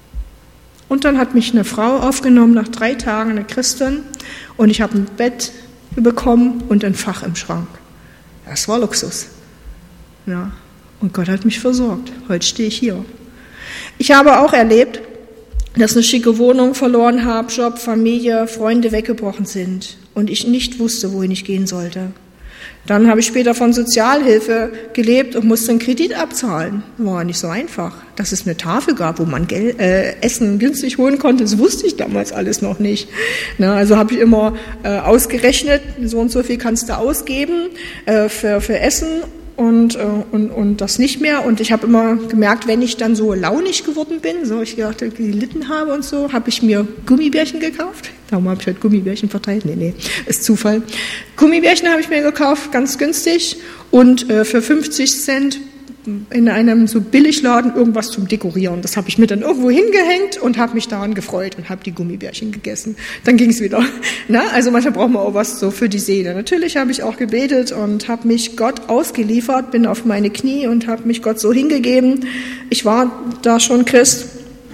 Und dann hat mich eine Frau aufgenommen, nach drei Tagen, eine Christin, und ich habe ein Bett bekommen und ein Fach im Schrank. Das war Luxus. Ja. Und Gott hat mich versorgt. Heute stehe ich hier. Ich habe auch erlebt, dass eine schicke Wohnung verloren habe, Job, Familie, Freunde weggebrochen sind und ich nicht wusste, wohin ich gehen sollte. Dann habe ich später von Sozialhilfe gelebt und musste einen Kredit abzahlen. War nicht so einfach. Dass es eine Tafel gab, wo man Geld, äh, Essen günstig holen konnte, das wusste ich damals alles noch nicht. Na, also habe ich immer äh, ausgerechnet, so und so viel kannst du ausgeben äh, für, für Essen. Und, und, und das nicht mehr. Und ich habe immer gemerkt, wenn ich dann so launig geworden bin, so ich gedacht, gelitten habe und so, habe ich mir Gummibärchen gekauft. Darum habe ich heute Gummibärchen verteilt. Nee, nee, ist Zufall. Gummibärchen habe ich mir gekauft, ganz günstig. Und äh, für fünfzig Cent in einem so Billigladen irgendwas zum Dekorieren. Das habe ich mir dann irgendwo hingehängt und habe mich daran gefreut und habe die Gummibärchen gegessen. Dann ging es wieder. Na, also manchmal braucht man auch was so für die Seele. Natürlich habe ich auch gebetet und habe mich Gott ausgeliefert, bin auf meine Knie und habe mich Gott so hingegeben. Ich war da schon Christ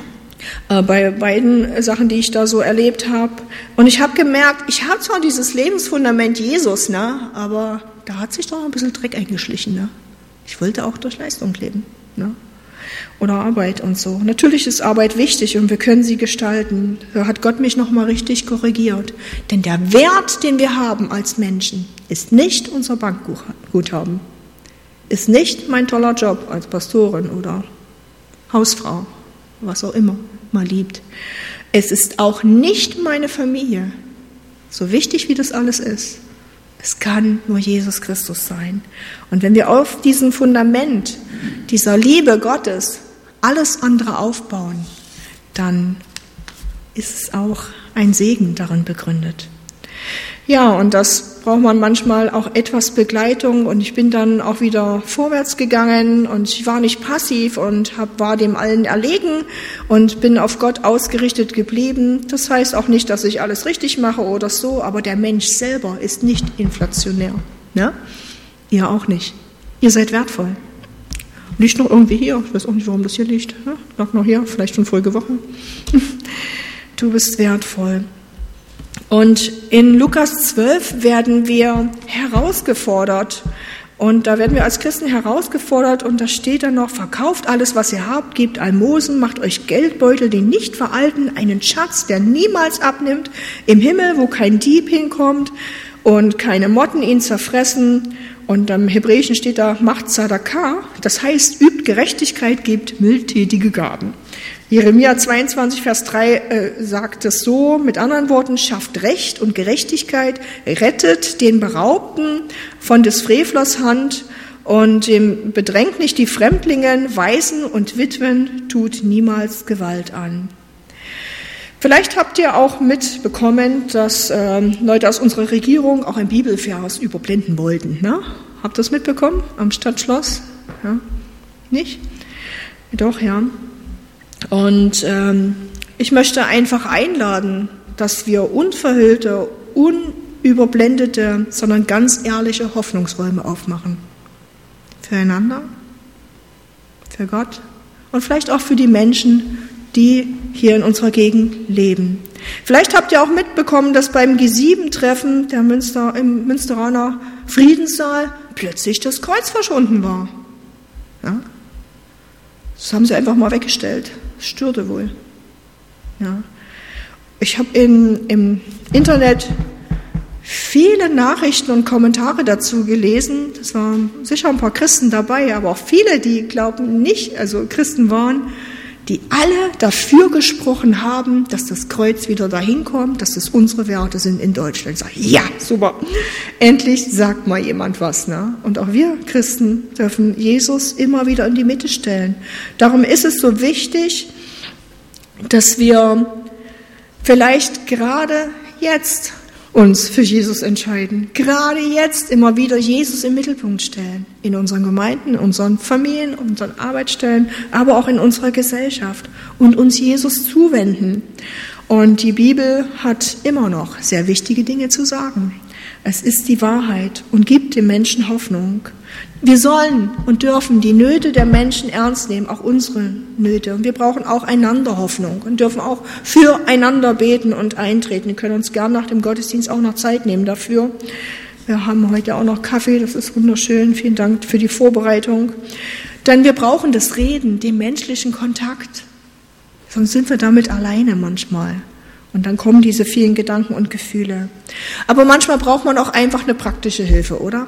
äh, bei beiden Sachen, die ich da so erlebt habe. Und ich habe gemerkt, ich habe zwar dieses Lebensfundament Jesus, ne, aber da hat sich doch ein bisschen Dreck eingeschlichen, ne? Ich wollte auch durch Leistung leben, ne? Oder Arbeit und so. Natürlich ist Arbeit wichtig und wir können sie gestalten. Da hat Gott mich nochmal richtig korrigiert. Denn der Wert, den wir haben als Menschen, ist nicht unser Bankguthaben, ist nicht mein toller Job als Pastorin oder Hausfrau, was auch immer man liebt. Es ist auch nicht meine Familie, so wichtig wie das alles ist. Es kann nur Jesus Christus sein. Und wenn wir auf diesem Fundament dieser Liebe Gottes alles andere aufbauen, dann ist es auch ein Segen darin begründet. Ja, und das braucht man manchmal auch etwas Begleitung. Und ich bin dann auch wieder vorwärts gegangen und ich war nicht passiv und hab, war dem allen erlegen und bin auf Gott ausgerichtet geblieben. Das heißt auch nicht, dass ich alles richtig mache oder so, aber der Mensch selber ist nicht inflationär. Ne? Ihr auch nicht. Ihr seid wertvoll. Liegt noch irgendwie hier. Ich weiß auch nicht, warum das hier liegt. Ja, lag noch hier, vielleicht schon vorige Woche. Du bist wertvoll. Und in Lukas zwölf werden wir herausgefordert. Und da werden wir als Christen herausgefordert und da steht dann noch, verkauft alles, was ihr habt, gebt Almosen, macht euch Geldbeutel, die nicht veralten, einen Schatz, der niemals abnimmt, im Himmel, wo kein Dieb hinkommt und keine Motten ihn zerfressen. Und im Hebräischen steht da, macht Zadaka, das heißt, übt Gerechtigkeit, gebt mildtätige Gaben. Jeremia zweiundzwanzig, Vers drei äh, sagt es so, mit anderen Worten, schafft Recht und Gerechtigkeit, rettet den Beraubten von des Frevlers Hand und dem bedrängt nicht die Fremdlingen, Waisen und Witwen, tut niemals Gewalt an. Vielleicht habt ihr auch mitbekommen, dass äh, Leute aus unserer Regierung auch ein Bibelvers überblenden wollten. Ne? Habt ihr das mitbekommen am Stadtschloss? Ja? Nicht? Doch, ja. Und ähm, ich möchte einfach einladen, dass wir unverhüllte, unüberblendete, sondern ganz ehrliche Hoffnungsräume aufmachen. Füreinander, für Gott und vielleicht auch für die Menschen, die hier in unserer Gegend leben. Vielleicht habt ihr auch mitbekommen, dass beim G sieben Treffen der Münster, im Münsteraner Friedenssaal plötzlich das Kreuz verschwunden war. Ja? Das haben sie einfach mal weggestellt. Das störte wohl. Ja. Ich habe im Internet viele Nachrichten und Kommentare dazu gelesen. Es waren sicher ein paar Christen dabei, aber auch viele, die glauben nicht, also Christen waren, die alle dafür gesprochen haben, dass das Kreuz wieder dahin kommt, dass das unsere Werte sind in Deutschland. Ich sage, ja, super, endlich sagt mal jemand was. Ne? Und auch wir Christen dürfen Jesus immer wieder in die Mitte stellen. Darum ist es so wichtig, dass wir vielleicht gerade jetzt uns für Jesus entscheiden. Gerade jetzt immer wieder Jesus im Mittelpunkt stellen. In unseren Gemeinden, in unseren Familien, unseren Arbeitsstellen, aber auch in unserer Gesellschaft. Und uns Jesus zuwenden. Und die Bibel hat immer noch sehr wichtige Dinge zu sagen. Es ist die Wahrheit und gibt den Menschen Hoffnung. Wir sollen und dürfen die Nöte der Menschen ernst nehmen, auch unsere Nöte. Und wir brauchen auch einander Hoffnung und dürfen auch füreinander beten und eintreten. Wir können uns gern nach dem Gottesdienst auch noch Zeit nehmen dafür. Wir haben heute auch noch Kaffee, das ist wunderschön. Vielen Dank für die Vorbereitung. Denn wir brauchen das Reden, den menschlichen Kontakt. Sonst sind wir damit alleine manchmal. Und dann kommen diese vielen Gedanken und Gefühle. Aber manchmal braucht man auch einfach eine praktische Hilfe, oder?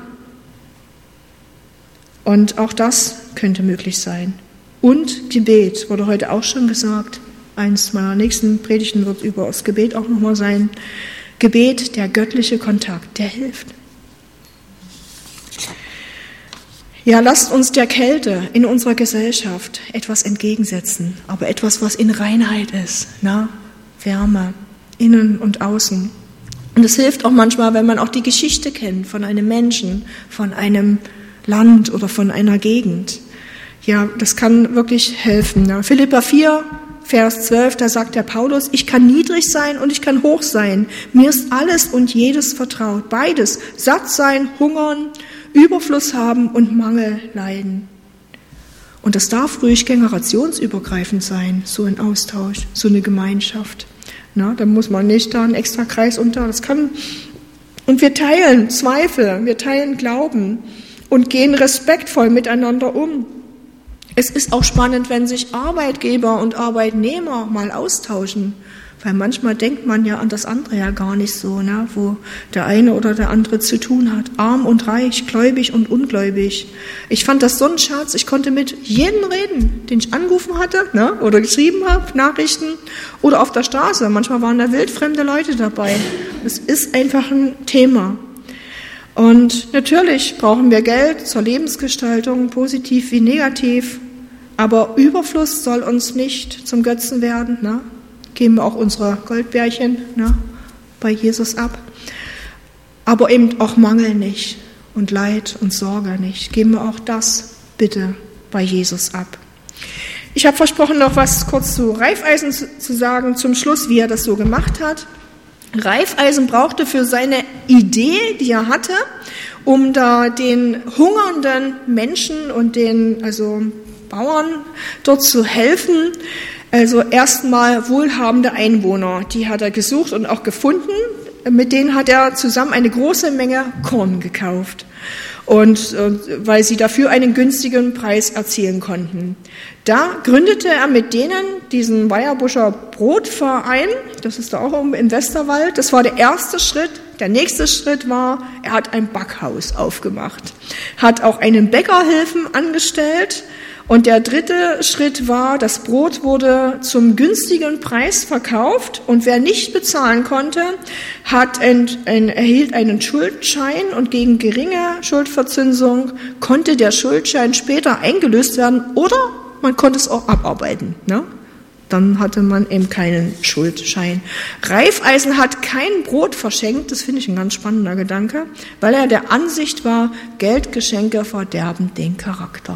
Und auch das könnte möglich sein. Und Gebet, wurde heute auch schon gesagt. Eins meiner nächsten Predigten wird über das Gebet auch nochmal sein. Gebet, der göttliche Kontakt, der hilft. Ja, lasst uns der Kälte in unserer Gesellschaft etwas entgegensetzen, aber etwas, was in Reinheit ist, na? Wärme, innen und außen. Und es hilft auch manchmal, wenn man auch die Geschichte kennt von einem Menschen, von einem Land oder von einer Gegend. Ja, das kann wirklich helfen. Ne? Philipper vier, Vers zwölf, da sagt der Paulus, ich kann niedrig sein und ich kann hoch sein. Mir ist alles und jedes vertraut. Beides, satt sein, hungern, Überfluss haben und Mangel leiden. Und das darf ruhig generationsübergreifend sein, so ein Austausch, so eine Gemeinschaft. Na, da muss man nicht da einen extra Kreis unter. Das kann. Und wir teilen Zweifel, wir teilen Glauben und gehen respektvoll miteinander um. Es ist auch spannend, wenn sich Arbeitgeber und Arbeitnehmer mal austauschen. Weil manchmal denkt man ja an das andere ja gar nicht so, ne? Wo der eine oder der andere zu tun hat. Arm und reich, gläubig und ungläubig. Ich fand das so ein Schatz. Ich konnte mit jedem reden, den ich angerufen hatte, ne? Oder geschrieben habe, Nachrichten oder auf der Straße. Manchmal waren da wildfremde Leute dabei. Es ist einfach ein Thema. Und natürlich brauchen wir Geld zur Lebensgestaltung, positiv wie negativ. Aber Überfluss soll uns nicht zum Götzen werden, ne? Geben wir auch unsere Goldbärchen, ne, bei Jesus ab. Aber eben auch Mangel nicht und Leid und Sorge nicht. Geben wir auch das bitte bei Jesus ab. Ich habe versprochen, noch was kurz zu Raiffeisen zu sagen, zum Schluss, wie er das so gemacht hat. Raiffeisen brauchte für seine Idee, die er hatte, um da den hungernden Menschen und den also Bauern dort zu helfen, also erstmal wohlhabende Einwohner, die hat er gesucht und auch gefunden. Mit denen hat er zusammen eine große Menge Korn gekauft, und äh, weil sie dafür einen günstigen Preis erzielen konnten. Da gründete er mit denen diesen Weierbuscher Brotverein, das ist da auch oben im Westerwald. Das war der erste Schritt. Der nächste Schritt war, er hat ein Backhaus aufgemacht, hat auch einen Bäckerhilfen angestellt. Und der dritte Schritt war, das Brot wurde zum günstigen Preis verkauft und wer nicht bezahlen konnte, hat ein, ein, erhielt einen Schuldschein und gegen geringe Schuldverzinsung konnte der Schuldschein später eingelöst werden oder man konnte es auch abarbeiten. Ne? Dann hatte man eben keinen Schuldschein. Raiffeisen hat kein Brot verschenkt, das finde ich ein ganz spannender Gedanke, weil er der Ansicht war, Geldgeschenke verderben den Charakter.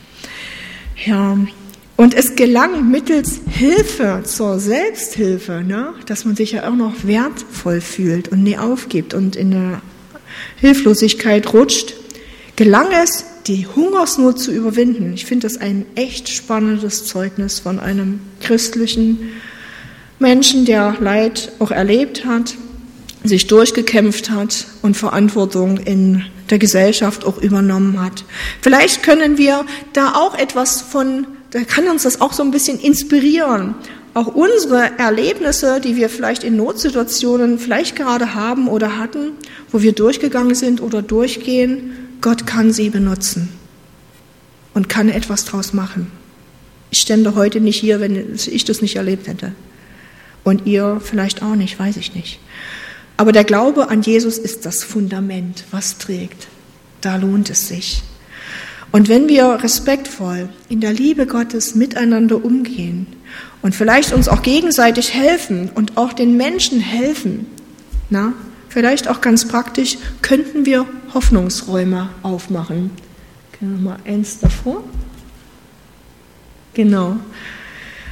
Ja, und es gelang mittels Hilfe zur Selbsthilfe, ne, dass man sich ja auch noch wertvoll fühlt und nie aufgibt und in eine Hilflosigkeit rutscht, gelang es, die Hungersnot zu überwinden. Ich finde das ein echt spannendes Zeugnis von einem christlichen Menschen, der Leid auch erlebt hat, sich durchgekämpft hat und Verantwortung in der Gesellschaft auch übernommen hat. Vielleicht können wir da auch etwas von, da kann uns das auch so ein bisschen inspirieren. Auch unsere Erlebnisse, die wir vielleicht in Notsituationen vielleicht gerade haben oder hatten, wo wir durchgegangen sind oder durchgehen, Gott kann sie benutzen und kann etwas draus machen. Ich stände heute nicht hier, wenn ich das nicht erlebt hätte. Und ihr vielleicht auch nicht, weiß ich nicht. Aber der Glaube an Jesus ist das Fundament, was trägt. Da lohnt es sich. Und wenn wir respektvoll in der Liebe Gottes miteinander umgehen und vielleicht uns auch gegenseitig helfen und auch den Menschen helfen, na, vielleicht auch ganz praktisch, könnten wir Hoffnungsräume aufmachen. Gehen wir mal eins davor. Genau.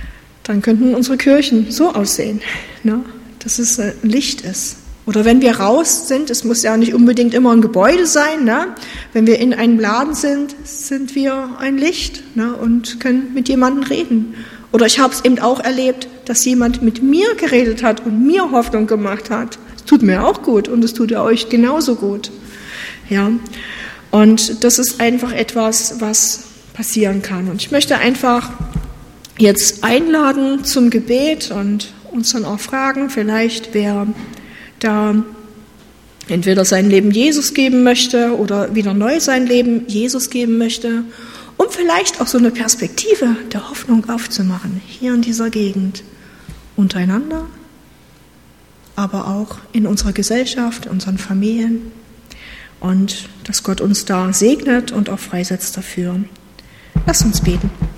dann könnten unsere Kirchen so aussehen, ne? Dass es ein Licht ist. Oder wenn wir raus sind, es muss ja nicht unbedingt immer ein Gebäude sein, ne? Wenn wir in einem Laden sind, sind wir ein Licht, ne? Und können mit jemandem reden. Oder ich habe es eben auch erlebt, dass jemand mit mir geredet hat und mir Hoffnung gemacht hat. Es tut mir auch gut und es tut euch genauso gut. Ja. Und das ist einfach etwas, was passieren kann. Und ich möchte einfach jetzt einladen zum Gebet und uns dann auch fragen, vielleicht wer da entweder sein Leben Jesus geben möchte oder wieder neu sein Leben Jesus geben möchte, um vielleicht auch so eine Perspektive der Hoffnung aufzumachen, hier in dieser Gegend, untereinander, aber auch in unserer Gesellschaft, in unseren Familien, und dass Gott uns da segnet und auch freisetzt dafür. Lass uns beten.